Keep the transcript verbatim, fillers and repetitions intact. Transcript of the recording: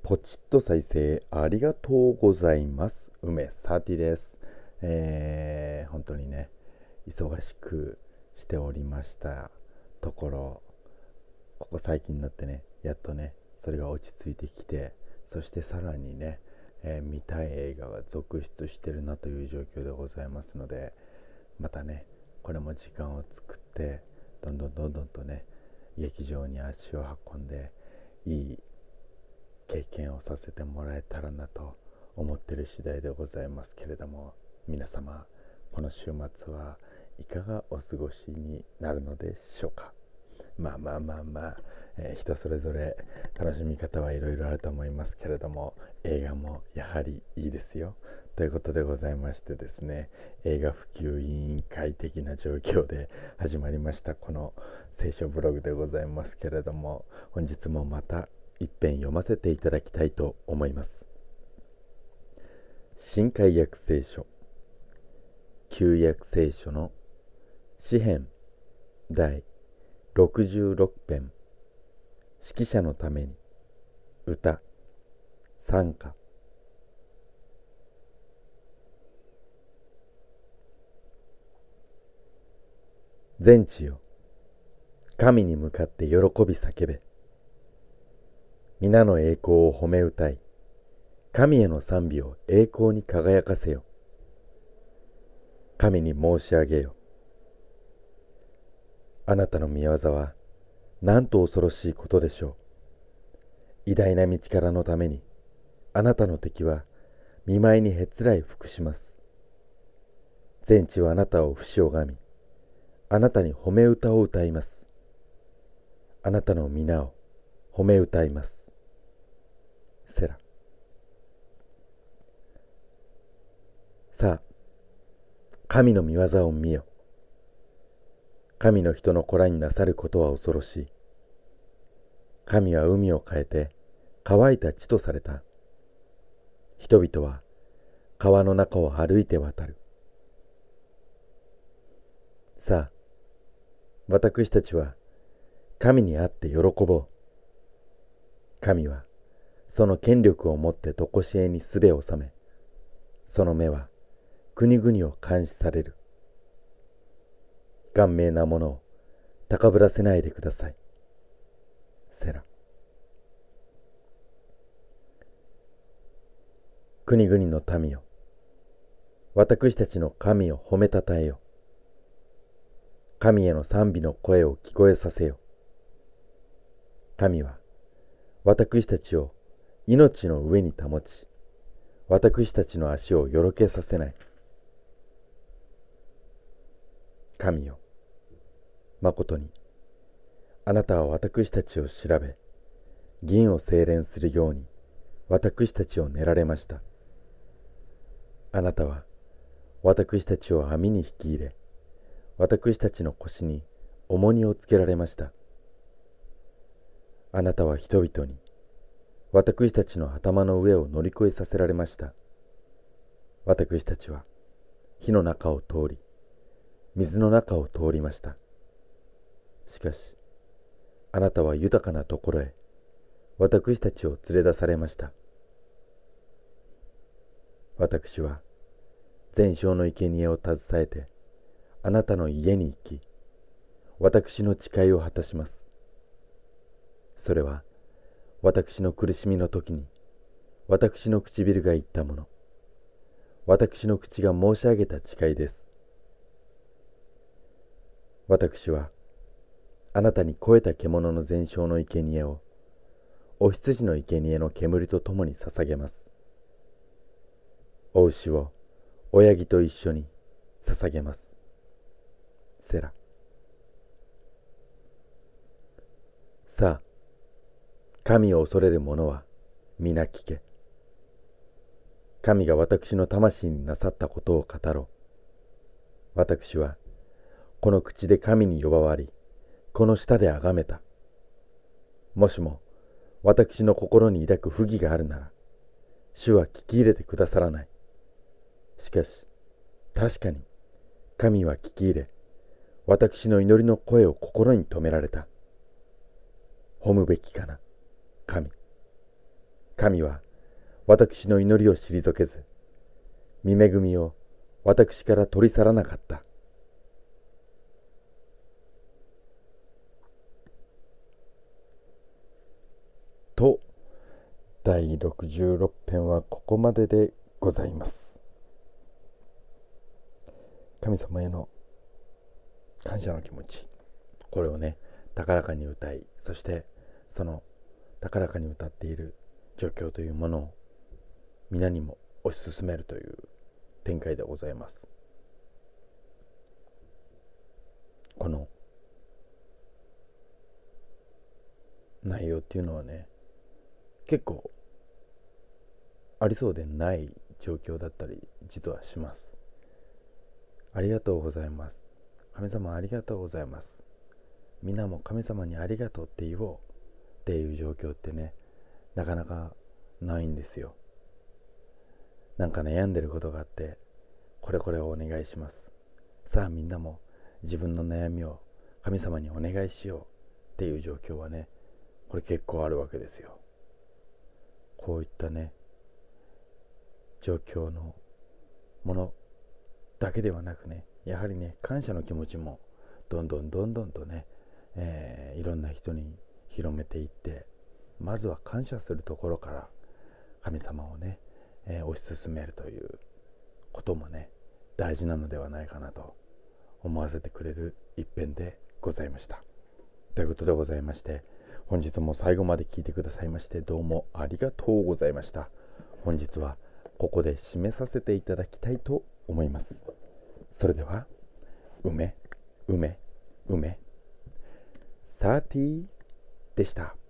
ポチッと再生ありがとうございます。梅サーティです。えー、本当にね、忙しくしておりましたところ、ここ最近になってね、やっとね、それが落ち着いてきて、そしてさらにね、えー見たい映画が続出してるなという状況でございますので、またね、これも時間を作って、どんどんどんどんとね、劇場に足を運んで、いい経験をさせてもらえたらなと思っている次第でございますけれども、皆様この週末はいかがお過ごしになるのでしょうか。まあまあまあまあ、えー人それぞれ楽しみ方はいろいろあると思いますけれども、映画もやはりいいですよということでございましてですね、映画普及委員会的な状況で始まりましたこの聖書ブログでございますけれども、本日もまた一編読ませていただきたいと思います。新海訳聖書旧約聖書の詩編第ろくじゅうろく編、指揮者のために歌賛歌。全地よ、神に向かって喜び叫べ。皆の栄光を褒め歌い、神への賛美を栄光に輝かせよ。神に申し上げよ。あなたの御業はなんと恐ろしいことでしょう。偉大な道からのために、あなたの敵は見舞いにへつらい服します。全地はあなたを不死拝み、あなたに褒め歌を歌います。あなたの皆を褒め歌います。セラ。さあ、神の御業を見よ。神の人の子らになさることは恐ろしい。神は海を変えて乾いた地とされた。人々は川の中を歩いて渡る。さあ、私たちは神にあって喜ぼう。神はその権力をもって常しえにすべを収め、その目は国々を監視される。顔面なものを高ぶらせないでください。セラ。国々の民よ、私たちの神を褒めたたえよ。神への賛美の声を聞こえさせよ。神は私たちを命の上に保ち、私たちの足をよろけさせない。神よ、まことにあなたは私たちを調べ、銀を精錬するように私たちを練られました。あなたは私たちを網に引き入れ、私たちの腰に重荷をつけられました。あなたは人々に私たちの頭の上を乗り越えさせられました。私たちは火の中を通り、水の中を通りました。しかし、あなたは豊かなところへ私たちを連れ出されました。私は全焼の生贄を携えてあなたの家に行き、私の誓いを果たします。それは私の苦しみの時に私の唇が言ったもの、私の口が申し上げた誓いです。私はあなたに肥えた獣の全焼の生贄をお羊の生贄の煙とともに捧げます。お牛を親木と一緒に捧げます。セラ。さあ、神を恐れる者は皆聞け。神が私の魂になさったことを語ろう。私はこの口で神に呼ばわり、この舌であがめた。もしも私の心に抱く不義があるなら、主は聞き入れてくださらない。しかし、確かに神は聞き入れ、私の祈りの声を心に留められた。褒むべきかな、神。 神は私の祈りを退けず、御恵みを私から取り去らなかった。と、だいろくじゅうろく編はここまででございます。神様への感謝の気持ち、これをね、高らかに歌い、そしてその高らかに歌っている状況というものを皆にも推し進めるという展開でございます。この内容っていうのはね、結構ありそうでない状況だったり実はします。ありがとうございます。神様ありがとうございます。みんなも神様にありがとうって言おうっていう状況ってね、なかなかないんですよ。なんか悩んでることがあって、これこれをお願いします。さあみんなも自分の悩みを神様にお願いしようっていう状況はね、これ結構あるわけですよ。こういったね、状況のものだけではなくね、やはりね、感謝の気持ちもどんどんどんどんとね、えー、いろんな人に広めていって、まずは感謝するところから神様をね、えー、推し進めるということもね、大事なのではないかなと思わせてくれる一編でございました。ということでございまして、本日も最後まで聞いてくださいましてどうもありがとうございました。本日はここで締めさせていただきたいと思います。それでは、梅梅梅さーてぃでした。